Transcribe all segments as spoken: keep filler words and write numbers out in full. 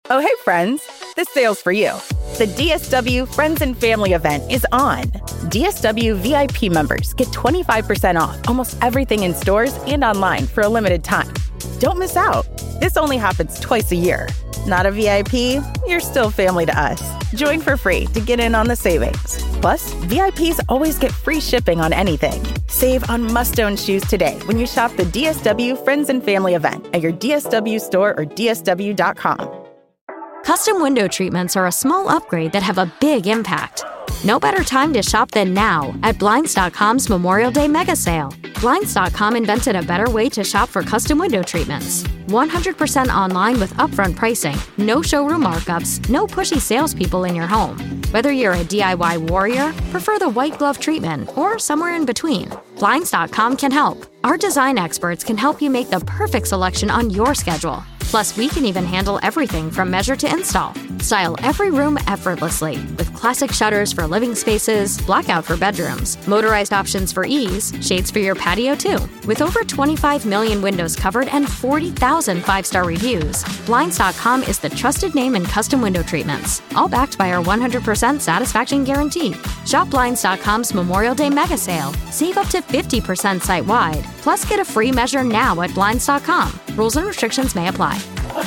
Oh, hey, friends. This sale's for you. The D S W Friends and Family event is on. D S W V I P members get twenty-five percent off almost everything in stores and online for a limited time. Don't miss out. This only happens twice a year. Not a V I P? You're still family to us. Join for free to get in on the savings. Plus, V I Ps always get free shipping on anything. Save on must-own shoes today when you shop the D S W Friends and Family event at your D S W store or D S W dot com. Custom window treatments are a small upgrade that have a big impact. No better time to shop than now at Blinds dot com's Memorial Day Mega Sale. Blinds dot com invented a better way to shop for custom window treatments. one hundred percent online with upfront pricing, no showroom markups, no pushy salespeople in your home. Whether you're a D I Y warrior, prefer the white glove treatment, or somewhere in between, Blinds dot com can help. Our design experts can help you make the perfect selection on your schedule. Plus, we can even handle everything from measure to install. Style every room effortlessly with classic shutters for living spaces, blackout for bedrooms, motorized options for ease, shades for your patio too. With over twenty-five million windows covered and forty thousand five-star reviews, Blinds dot com is the trusted name in custom window treatments, all backed by our one hundred percent satisfaction guarantee. Shop Blinds dot com's Memorial Day Mega Sale. Save up to fifty percent site-wide. Plus, get a free measure now at Blinds dot com. Rules and restrictions may apply.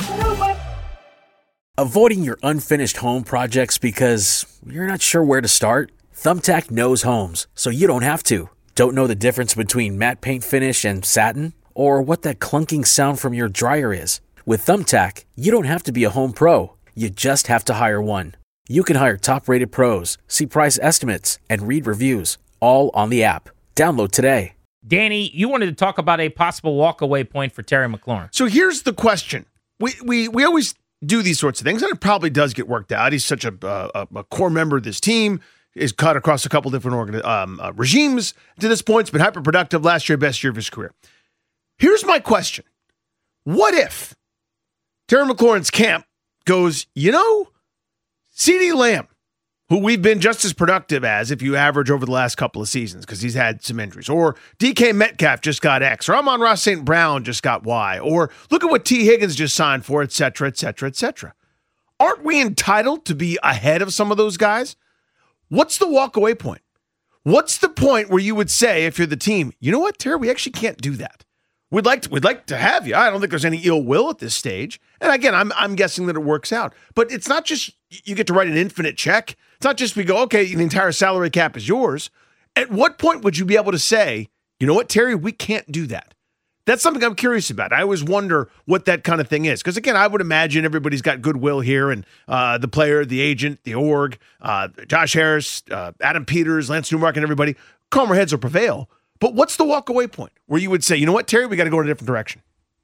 Avoiding your unfinished home projects because you're not sure where to start? Thumbtack knows homes, so you don't have to. Don't know the difference between matte paint finish and satin? Or what that clunking sound from your dryer is? With Thumbtack, you don't have to be a home pro. You just have to hire one. You can hire top-rated pros, see price estimates, and read reviews, all on the app. Download today. Danny, you wanted to talk about a possible walk-away point for Terry McLaurin. So here's the question. We we we always do these sorts of things, and it probably does get worked out. He's such a, a, a core member of this team. Is cut across a couple different organ- um, uh, regimes to this point. It's been hyper-productive. Last year, best year of his career. Here's my question. What if Terry McLaurin's camp goes, you know, CeeDee Lamb, who we've been just as productive as if you average over the last couple of seasons because he's had some injuries, or D K Metcalf just got X, or Amon-Ra Saint Brown just got Y, or look at what T. Higgins just signed for, et cetera, et cetera, et cetera. Aren't we entitled to be ahead of some of those guys? What's the walk-away point? What's the point where you would say, if you're the team, you know what, Terry, we actually can't do that. We'd like to, we'd like to have you. I don't think there's any ill will at this stage. And again, I'm I'm guessing that it works out. But it's not just you get to write an infinite check. It's not just we go, okay, the entire salary cap is yours. At what point would you be able to say, you know what, Terry, we can't do that? That's something I'm curious about. I always wonder what that kind of thing is. Because, again, I would imagine everybody's got goodwill here, and uh, the player, the agent, the org, uh, Josh Harris, uh, Adam Peters, Lance Newmark, and everybody, calmer heads will prevail. But what's the walk-away point where you would say, you know what, Terry, we got to go in a different direction?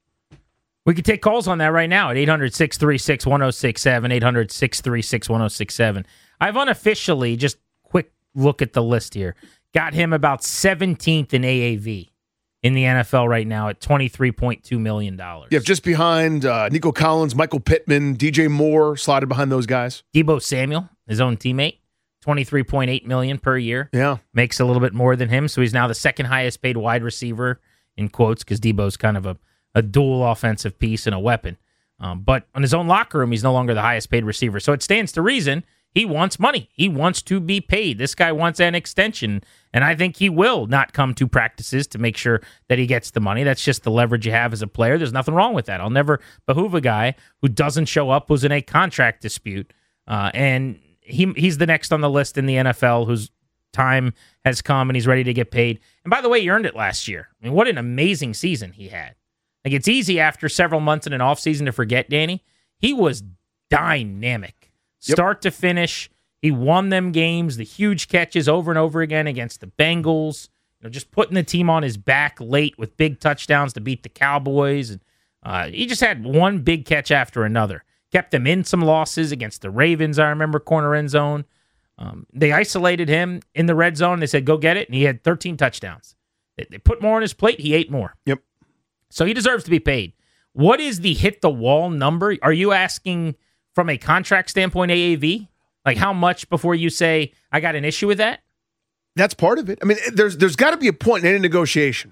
We could take calls on that right now at eight hundred, six three six, one oh six seven, eight hundred, six three six, one oh six seven. I've unofficially, just quick look at the list here, got him about seventeenth in A A V in the N F L right now at twenty-three point two million dollars. Yeah, just behind uh, Nico Collins, Michael Pittman, D J Moore, slotted behind those guys. Deebo Samuel, his own teammate, twenty-three point eight million dollars per year. Yeah. Makes a little bit more than him, so he's now the second highest paid wide receiver, in quotes, because Deebo's kind of a, a dual offensive piece and a weapon. Um, but on his own locker room, he's no longer the highest paid receiver. So it stands to reason he wants money. He wants to be paid. This guy wants an extension, and I think he will not come to practices to make sure that he gets the money. That's just the leverage you have as a player. There's nothing wrong with that. I'll never behoove a guy who doesn't show up, who's in a contract dispute, uh, and he he's the next on the list in the N F L whose time has come and he's ready to get paid. And by the way, he earned it last year. I mean, what an amazing season he had. Like, it's easy after several months in an offseason to forget, Danny. He was dynamic. Yep. Start to finish. He won them games, the huge catches over and over again against the Bengals, you know, just putting the team on his back late with big touchdowns to beat the Cowboys. And uh, he just had one big catch after another. Kept them in some losses against the Ravens, I remember, corner end zone. Um, they isolated him in the red zone. They said, go get it. And he had thirteen touchdowns. They, they put more on his plate. He ate more. Yep. So he deserves to be paid. What is the hit the wall number? Are you asking from a contract standpoint, A A V? Like, how much before you say, I got an issue with that? That's part of it. I mean, there's there's got to be a point in any negotiation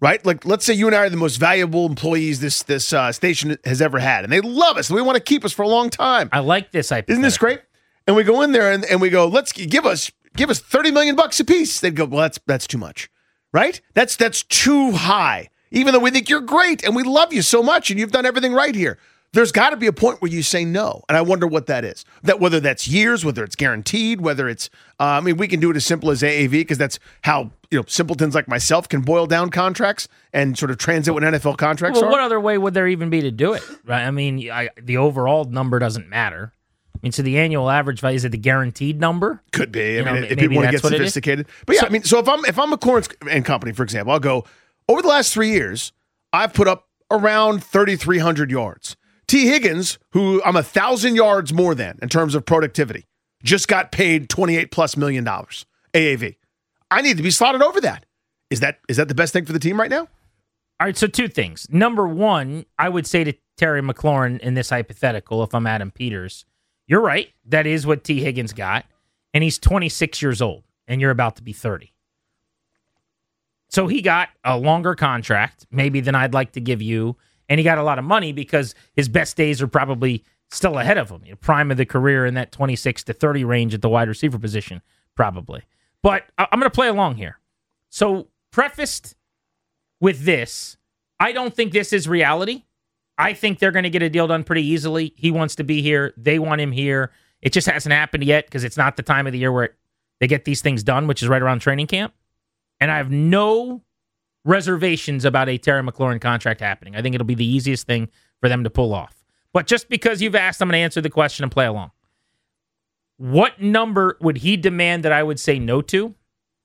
right? Like, let's say you and I are the most valuable employees this this uh, station has ever had, and they love us, and they want to keep us for a long time. I like this hypothetical. Isn't this great? And we go in there and, and we go, let's give us give us thirty million bucks a piece. They'd go, well, that's that's too much, right? That's that's too high. Even though we think you're great and we love you so much and you've done everything right here. There's got to be a point where you say no. And I wonder what that is. That whether that's years, whether it's guaranteed, whether it's, uh, I mean, we can do it as simple as A A V because that's how, you know, simpletons like myself can boil down contracts and sort of transit what N F L contracts well, are. What other way would there even be to do it? Right? I mean, I, the overall number doesn't matter. I mean, so the annual average value, is it the guaranteed number? Could be. I You mean, know, if maybe people want to that's get what it is. sophisticated. But yeah, So- I mean, so if I'm if I'm a McLaurin and Company, for example, I'll go, over the last three years, I've put up around thirty-three hundred yards. T. Higgins, who I'm a thousand yards more than in terms of productivity, just got paid twenty-eight plus million dollars A A V. I need to be slotted over that. Is that is that the best thing for the team right now? All right, so two things. Number one, I would say to Terry McLaurin in this hypothetical, if I'm Adam Peters, you're right. That is what T. Higgins got, and he's twenty-six years old, and you're about to be thirty. So he got a longer contract, maybe than I'd like to give you, and he got a lot of money because his best days are probably still ahead of him. You know, prime of the career in that twenty-six to thirty range at the wide receiver position, probably. But I- I'm going to play along here. So prefaced with this, I don't think this is reality. I think they're going to get a deal done pretty easily. He wants to be here. They want him here. It just hasn't happened yet because it's not the time of the year where it, they get these things done, which is right around training camp. And I have no reservations about a Terry McLaurin contract happening. I think it'll be the easiest thing for them to pull off. But just because you've asked, I'm going to answer the question and play along. What number would he demand that I would say no to?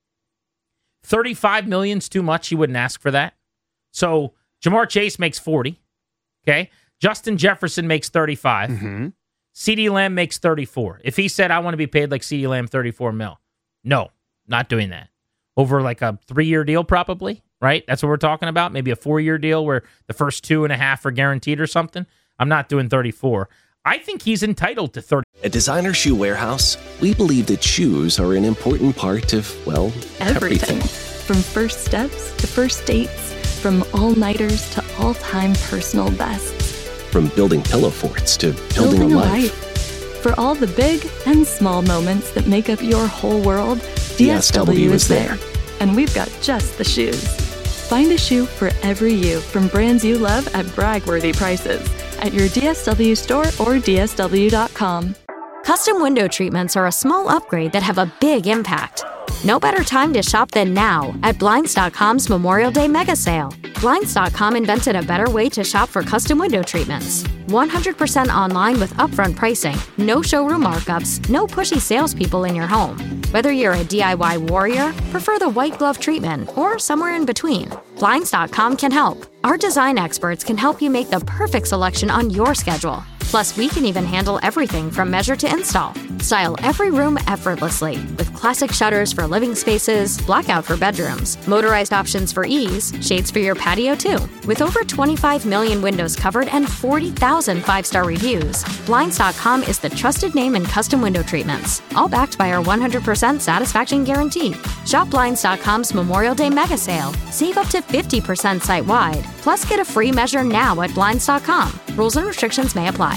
thirty-five million is too much. He wouldn't ask for that. So Jamar Chase makes forty. Okay. Justin Jefferson makes thirty-five. Mm-hmm. CeeDee Lamb makes thirty-four. If he said, I want to be paid like CeeDee Lamb, thirty-four mil. No, not doing that. Over like a three-year deal probably, right? That's what we're talking about. Maybe a four-year deal where the first two and a half are guaranteed or something. I'm not doing thirty-four. I think he's entitled to thirty. At Designer Shoe Warehouse, we believe that shoes are an important part of, well, Everything. everything. From first steps to first dates, from all-nighters to all-time personal bests. From building pillow forts to building, Building a a life. life. For all the big and small moments that make up your whole world, D S W is there. And we've got just the shoes. Find a shoe for every you from brands you love at brag-worthy prices at your D S W store or D S W dot com. Custom window treatments are a small upgrade that have a big impact. No better time to shop than now at Blinds dot com's Memorial Day Mega Sale. Blinds dot com invented a better way to shop for custom window treatments. one hundred percent online with upfront pricing, no showroom markups, no pushy salespeople in your home. Whether you're a D I Y warrior, prefer the white glove treatment, or somewhere in between, Blinds dot com can help. Our design experts can help you make the perfect selection on your schedule. Plus, we can even handle everything from measure to install. Style every room effortlessly with classic shutters for living spaces, blackout for bedrooms, motorized options for ease, shades for your patio too. With over twenty-five million windows covered and forty thousand five-star reviews, Blinds dot com is the trusted name in custom window treatments, all backed by our one hundred percent satisfaction guarantee. Shop Blinds dot com's Memorial Day Mega Sale. Save up to fifty percent site-wide. Plus, get a free measure now at Blinds dot com. Rules and restrictions may apply.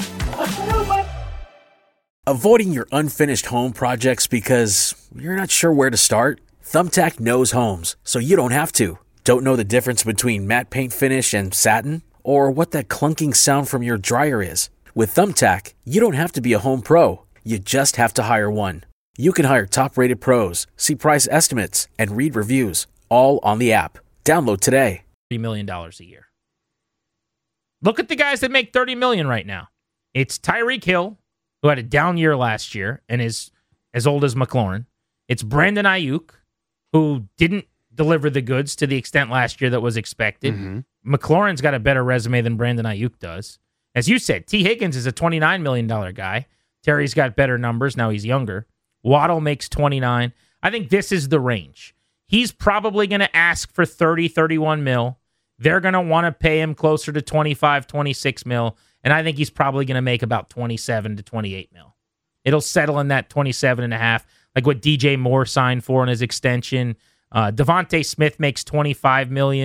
Avoiding your unfinished home projects because you're not sure where to start? Thumbtack knows homes, so you don't have to. Don't know the difference between matte paint finish and satin? Or what that clunking sound from your dryer is? With Thumbtack, you don't have to be a home pro. You just have to hire one. You can hire top-rated pros, see price estimates, and read reviews, all on the app. Download today. thirty million dollars a year. Look at the guys that make thirty million dollars right now. It's Tyreek Hill, who had a down year last year and is as old as McLaurin. It's Brandon Ayuk, who didn't deliver the goods to the extent last year that was expected. Mm-hmm. McLaurin's got a better resume than Brandon Ayuk does. As you said, T. Higgins is a twenty-nine million dollars guy. Terry's got better numbers. Now he's younger. Waddle makes twenty-nine. I think this is the range. He's probably going to ask for thirty, thirty-one mil. They're going to want to pay him closer to twenty-five, twenty-six mil. And I think he's probably going to make about twenty-seven to twenty-eight mil. It'll settle in that twenty-seven and a half, like what D J Moore signed for in his extension. Uh, Devontae Smith makes twenty-five million.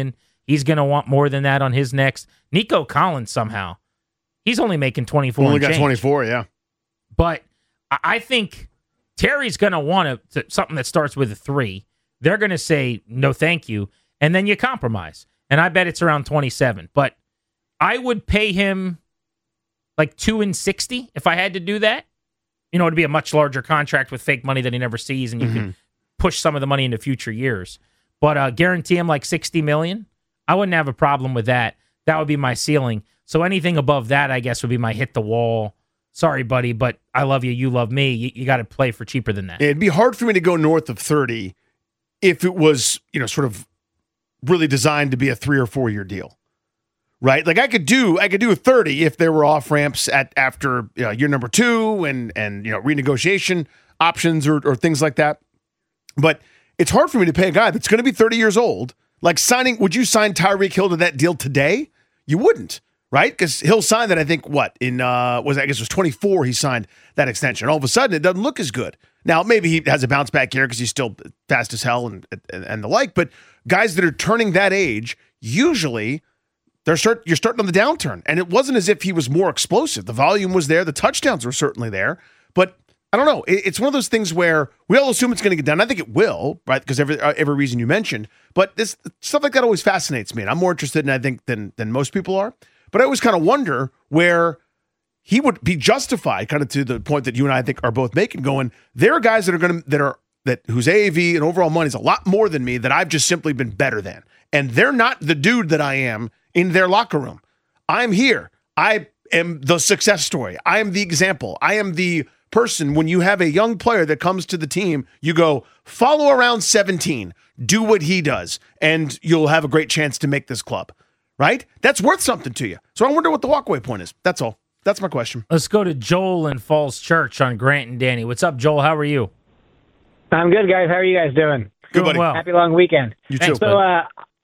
He's going to want more than that on his next. Nico Collins somehow, he's only making twenty-four. Only and got change. twenty-four, yeah. But I think Terry's going to want to something that starts with a three. They're going to say, no, thank you. And then you compromise. And I bet it's around twenty-seven. But I would pay him like two and sixty if I had to do that. You know, it'd be a much larger contract with fake money that he never sees, and you mm-hmm. can push some of the money into future years. But uh, guarantee him like sixty million dollars. I wouldn't have a problem with that. That would be my ceiling. So anything above that, I guess, would be my hit the wall. Sorry, buddy, but I love you. You love me. You, you got to play for cheaper than that. It'd be hard for me to go north of thirty if it was, you know, sort of really designed to be a three or four year deal, right? Like I could do, I could do a thirty if there were off ramps at after you know, year number two and and you know renegotiation options or or things like that. But it's hard for me to pay a guy that's going to be thirty years old. Like signing, would you sign Tyreek Hill to that deal today? You wouldn't, right? Because Hill signed that, I think, what, in, uh, was I guess it was twenty-four he signed that extension. All of a sudden, it doesn't look as good. Now, maybe he has a bounce back here because he's still fast as hell and, and and the like, but guys that are turning that age, usually they're start, you're starting on the downturn. And it wasn't as if he was more explosive. The volume was there. The touchdowns were certainly there. But I don't know. It's one of those things where we all assume it's going to get done. I think it will, right? Because every every reason you mentioned. But this stuff like that always fascinates me, and I'm more interested in I think than than most people are. But I always kind of wonder where he would be justified, kind of to the point that you and I think are both making. Going, there are guys that are going to that are that whose A A V and overall money is a lot more than me that I've just simply been better than, and they're not the dude that I am in their locker room. I'm here. I am the success story. I am the example. I am the person. When you have a young player that comes to the team, you go, follow around seventeen, do what he does, and you'll have a great chance to make this club, right? That's worth something to you. So I wonder what the walkaway point is. That's all. That's my question. Let's go to Joel in Falls Church on Grant and Danny. What's up, Joel? How are you? I'm good, guys. How are you guys doing? Good, buddy. Well. Happy long weekend. You too. So, uh,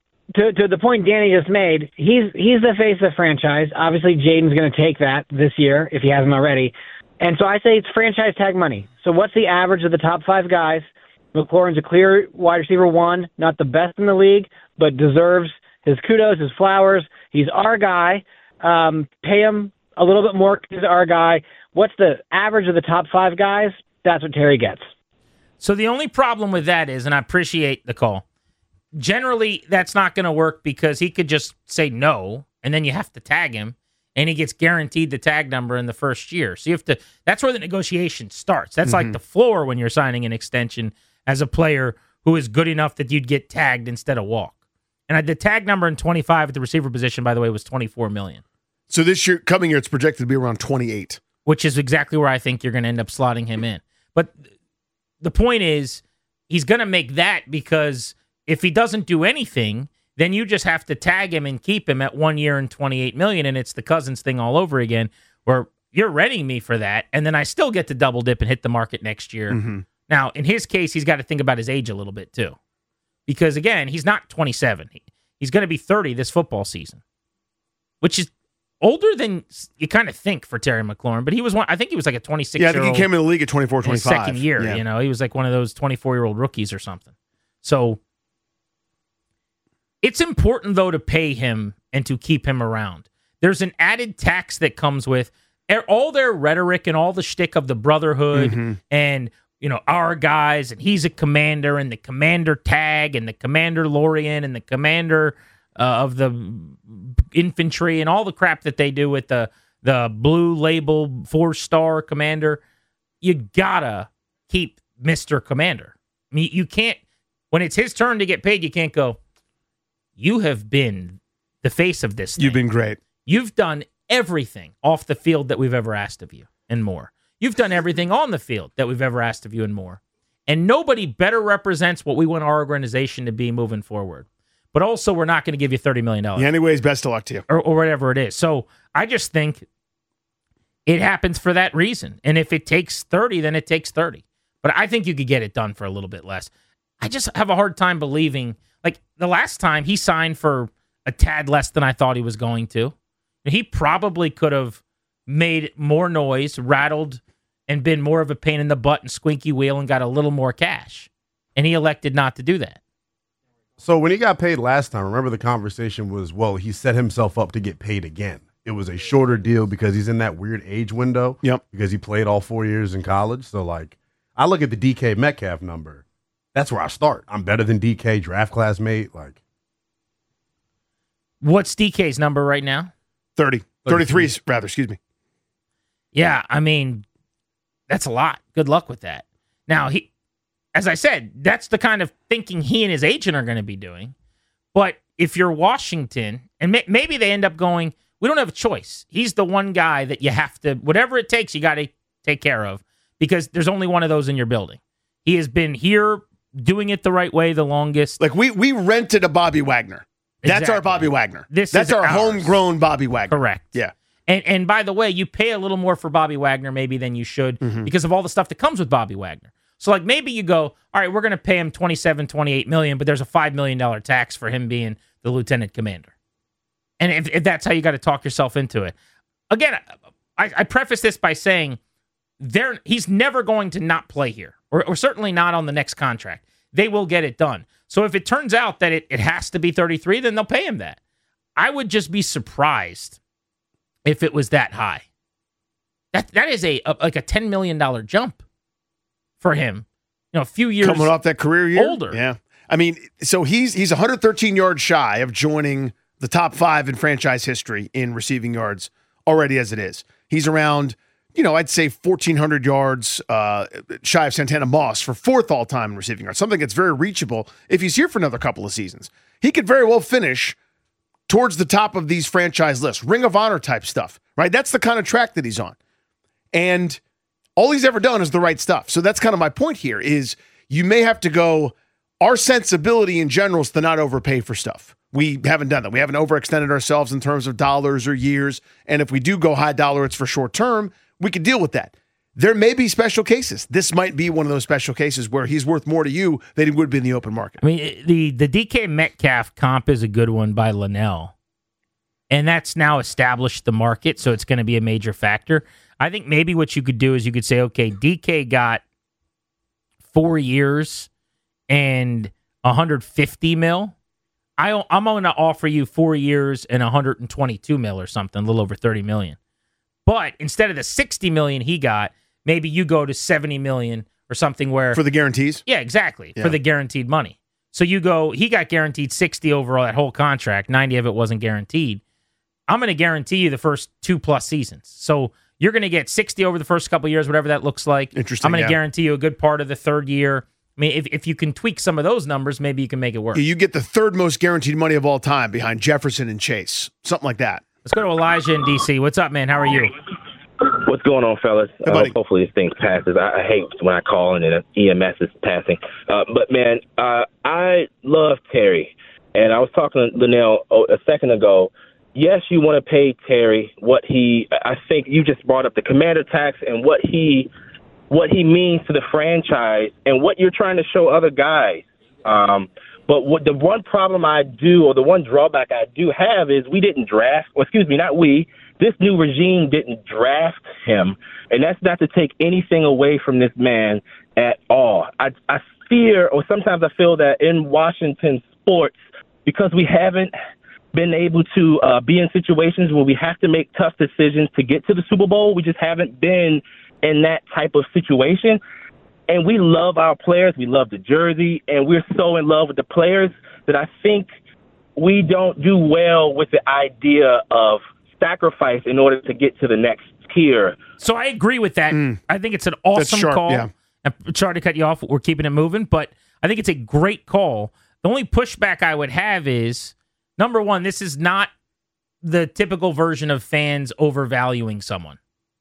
to to the point Danny just made, he's he's the face of the franchise. Obviously, Jaden's going to take that this year if he hasn't already. And so I say it's franchise tag money. So what's the average of the top five guys? McLaurin's a clear wide receiver one, not the best in the league, but deserves his kudos, his flowers. He's our guy. Um, pay him a little bit more because he's our guy. What's the average of the top five guys? That's what Terry gets. So the only problem with that is, and I appreciate the call, generally that's not going to work because he could just say no, and then you have to tag him. And he gets guaranteed the tag number in the first year. So you have to, that's where the negotiation starts. That's mm-hmm. like the floor when you're signing an extension as a player who is good enough that you'd get tagged instead of walk. And the tag number in twenty-five at the receiver position, by the way, was twenty-four million dollars. So this year, coming year, it's projected to be around twenty-eight. Which is exactly where I think you're going to end up slotting him in. But the point is, he's going to make that because if he doesn't do anything, then you just have to tag him and keep him at one year and twenty-eight million dollars, and it's the Cousins thing all over again, where you're renting me for that, and then I still get to double dip and hit the market next year. Mm-hmm. Now, in his case, he's got to think about his age a little bit, too. Because, again, he's not twenty-seven. He, he's going to be thirty this football season, which is older than you kind of think for Terry McLaurin, but he was one, I think he was like a twenty-six-year-old. Yeah, I think he came in the league at twenty-four, twenty-five. Second year, yeah. You know, he was like one of those twenty-four-year-old rookies or something. So it's important, though, to pay him and to keep him around. There's an added tax that comes with all their rhetoric and all the shtick of the brotherhood mm-hmm. and, you know, our guys, and he's a commander, and the commander tag, and the commander Lorien, and the commander uh, of the infantry, and all the crap that they do with the, the blue label four-star commander. You gotta keep Mister Commander. I mean, you can't, when it's his turn to get paid, you can't go, you have been the face of this thing. You've been great. You've done everything off the field that we've ever asked of you and more. You've done everything on the field that we've ever asked of you and more. And nobody better represents what we want our organization to be moving forward. But also, we're not going to give you thirty million dollars. Yeah, anyways, best of luck to you. Or, or whatever it is. So I just think it happens for that reason. And if it takes thirty, then it takes thirty. But I think you could get it done for a little bit less. I just have a hard time believing, like the last time he signed for a tad less than I thought he was going to. He probably could have made more noise, rattled, and been more of a pain in the butt and squeaky wheel and got a little more cash. And he elected not to do that. So when he got paid last time, remember the conversation was, well, he set himself up to get paid again. It was a shorter deal because he's in that weird age window. Yep. Because he played all four years in college. So, like, I look at the D K Metcalf number. That's where I start. I'm better than D K, draft classmate. Like, what's D K's number right now? thirty. thirty-three, rather, excuse me. Yeah, I mean, that's a lot. Good luck with that. Now, he, as I said, that's the kind of thinking he and his agent are going to be doing. But if you're Washington, and may, maybe they end up going, we don't have a choice. He's the one guy that you have to, whatever it takes, you got to take care of because there's only one of those in your building. He has been here doing it the right way the longest. Like, we we rented a Bobby Wagner. That's Exactly. our Bobby Wagner. This That's is our ours. homegrown Bobby Wagner. Correct. Yeah. And and by the way, you pay a little more for Bobby Wagner maybe than you should Mm-hmm. because of all the stuff that comes with Bobby Wagner. So like maybe you go, all right, we're going to pay him twenty-seven, twenty-eight million, but there's a five million dollars tax for him being the lieutenant commander. And if, if that's how you got to talk yourself into it. Again, I, I preface this by saying there he's never going to not play here, or, or certainly not on the next contract. They will get it done. So if it turns out that it, it has to be thirty-three, then they'll pay him that. I would just be surprised if it was that high. That That is a, a like a ten million dollars jump for him. You know, a few years coming off that career year. older. Yeah. I mean, so he's he's one hundred thirteen yards shy of joining the top five in franchise history in receiving yards already as it is. He's around, you know, I'd say fourteen hundred yards uh, shy of Santana Moss for fourth all-time in receiving yards, something that's very reachable if he's here for another couple of seasons. He could very well finish towards the top of these franchise lists, Ring of Honor type stuff, right? That's the kind of track that he's on. And all he's ever done is the right stuff. So that's kind of my point here is you may have to go, our sensibility in general is to not overpay for stuff. We haven't done that. We haven't overextended ourselves in terms of dollars or years. And if we do go high dollar, it's for short term. We could deal with that. There may be special cases. This might be one of those special cases where he's worth more to you than he would be in the open market. I mean, the, the D K Metcalf comp is a good one by Linnell. And that's now established the market, so it's going to be a major factor. I think maybe what you could do is you could say, okay, D K got four years and one hundred fifty mil. I, I'm going to offer you four years and one hundred twenty-two mil or something, a little over thirty million. But instead of the sixty million he got, maybe you go to seventy million or something where For the guarantees? Yeah, exactly. Yeah. For the guaranteed money. So you go, he got guaranteed sixty overall that whole contract, ninety of it wasn't guaranteed. I'm going to guarantee you the first two plus seasons. So you're going to get sixty over the first couple of years, whatever that looks like. Interesting, I'm going to yeah. guarantee you a good part of the third year. I mean, if, if you can tweak some of those numbers, maybe you can make it work. You get the third most guaranteed money of all time behind Jefferson and Chase. Something like that. Let's go to Elijah in D C. What's up, man? How are you? What's going on, fellas? Hey, uh, buddy. hopefully this thing passes. I, I hate when I call and then E M S is passing. Uh, but, man, uh, I love Terry. And I was talking to Linnell a second ago. Yes, you want to pay Terry what he – I think you just brought up the commander tax and what he what he means to the franchise and what you're trying to show other guys. Um, but what the one problem I do or the one drawback I do have is we didn't draft – or excuse me, not we – this new regime didn't draft him, and that's not to take anything away from this man at all. I, I fear, or sometimes I feel that in Washington sports, because we haven't been able to uh, be in situations where we have to make tough decisions to get to the Super Bowl, we just haven't been in that type of situation. And we love our players. We love the jersey, and we're so in love with the players that I think we don't do well with the idea of sacrifice in order to get to the next tier. So I agree with that. Mm. I think it's an awesome sharp, call. yeah. I'm sorry to cut you off. We're keeping it moving, but I think it's a great call. The only pushback I would have is, number one, this is not the typical version of fans overvaluing someone.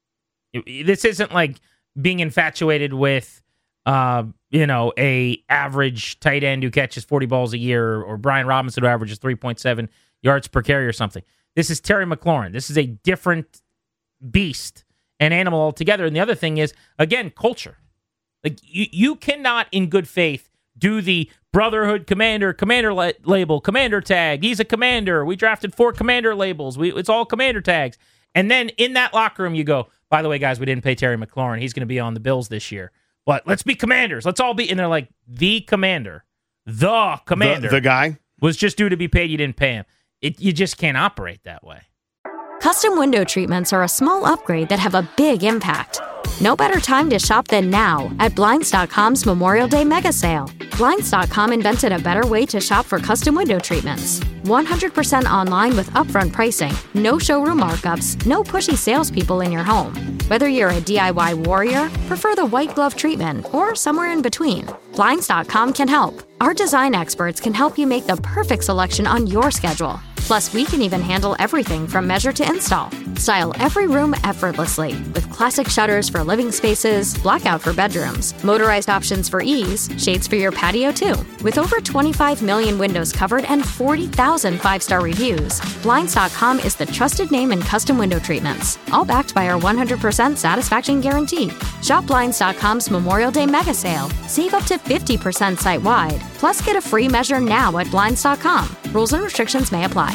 This isn't like being infatuated with, uh, you know, a average tight end who catches forty balls a year, or Brian Robinson who averages three point seven yards per carry or something. This is Terry McLaurin. This is a different beast and animal altogether. And the other thing is, again, culture. Like you, you cannot, in good faith, do the Brotherhood Commander, Commander la- label, Commander tag. He's a Commander. We drafted four Commander labels. We, it's all Commander tags. And then in that locker room, you go, by the way, guys, we didn't pay Terry McLaurin. He's going to be on the Bills this year. But let's be Commanders. Let's all be. And they're like, the Commander. The Commander. The, the guy? was just due to be paid, you didn't pay him. It, you just can't operate that way. Custom window treatments are a small upgrade that have a big impact. No better time to shop than now at Blinds dot com's Memorial Day mega sale. Blinds dot com invented a better way to shop for custom window treatments. one hundred percent online with upfront pricing, no showroom markups, no pushy salespeople in your home. Whether you're a D I Y warrior, prefer the white glove treatment, or somewhere in between, Blinds dot com can help. Our design experts can help you make the perfect selection on your schedule. Plus, we can even handle everything from measure to install. Style every room effortlessly with classic shutters for living spaces, blackout for bedrooms, motorized options for ease, shades for your patio too. With over twenty-five million windows covered and forty thousand five-star reviews, Blinds dot com is the trusted name in custom window treatments, all backed by our one hundred percent satisfaction guarantee. Shop Blinds dot com's Memorial Day mega sale. Save up to fifty percent site-wide. Plus, get a free measure now at Blinds dot com. Rules and restrictions may apply.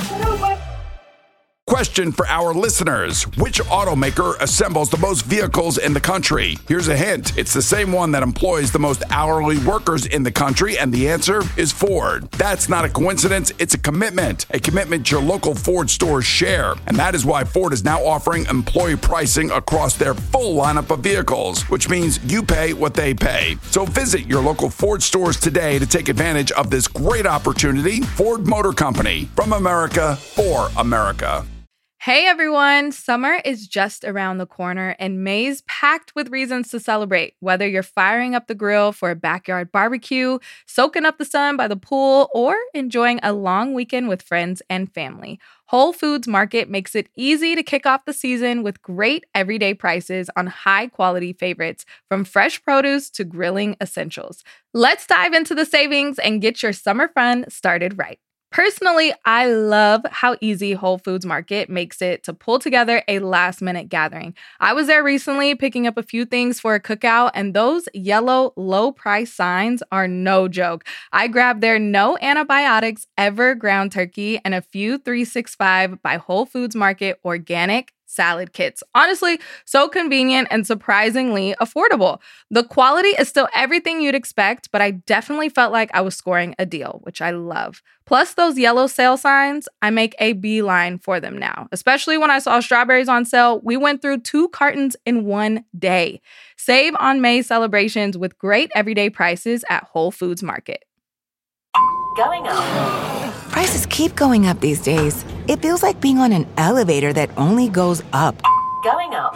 Question for our listeners. Which automaker assembles the most vehicles in the country? Here's a hint. It's the same one that employs the most hourly workers in the country, and the answer is Ford. That's not a coincidence. It's a commitment. A commitment your local Ford stores share. And that is why Ford is now offering employee pricing across their full lineup of vehicles, which means you pay what they pay. So visit your local Ford stores today to take advantage of this great opportunity. Ford Motor Company. From America, for America. Hey everyone, summer is just around the corner and May's packed with reasons to celebrate. Whether you're firing up the grill for a backyard barbecue, soaking up the sun by the pool, or enjoying a long weekend with friends and family, Whole Foods Market makes it easy to kick off the season with great everyday prices on high-quality favorites, from fresh produce to grilling essentials. Let's dive into the savings and get your summer fun started right. Personally, I love how easy Whole Foods Market makes it to pull together a last-minute gathering. I was there recently picking up a few things for a cookout, and those yellow low-price signs are no joke. I grabbed their no antibiotics ever ground turkey and a few three sixty-five by Whole Foods Market organic salad kits. Honestly, so convenient and surprisingly affordable. The quality is still everything you'd expect, but I definitely felt like I was scoring a deal, which I love. Plus, those yellow sale signs, I make a beeline for them now. Especially when I saw strawberries on sale, we went through two cartons in one day. Save on May celebrations with great everyday prices at Whole Foods Market. Going up. Prices keep going up these days. It feels like being on an elevator that only goes up. Going up.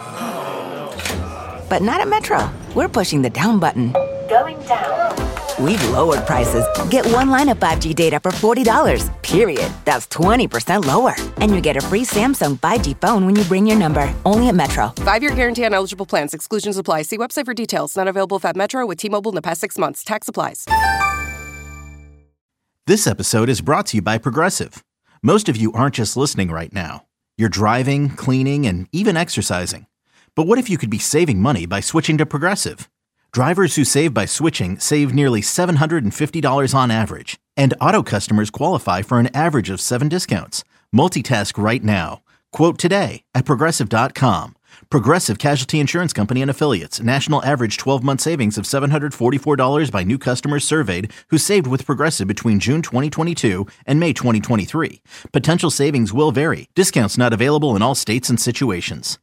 But not at Metro. We're pushing the down button. Going down. We've lowered prices. Get one line of five G data for forty dollars, period. That's twenty percent lower. And you get a free Samsung five G phone when you bring your number. Only at Metro. Five-year guarantee on eligible plans. Exclusions apply. See website for details. Not available if at Metro with T-Mobile in the past six months. Tax applies. This episode is brought to you by Progressive. Most of you aren't just listening right now. You're driving, cleaning, and even exercising. But what if you could be saving money by switching to Progressive? Drivers who save by switching save nearly seven hundred fifty dollars on average. And auto customers qualify for an average of seven discounts. Multitask right now. Quote today at Progressive dot com. Progressive Casualty Insurance Company and Affiliates. National average twelve-month savings of seven hundred forty-four dollars by new customers surveyed who saved with Progressive between June twenty twenty-two and May twenty twenty-three. Potential savings will vary. Discounts not available in all states and situations.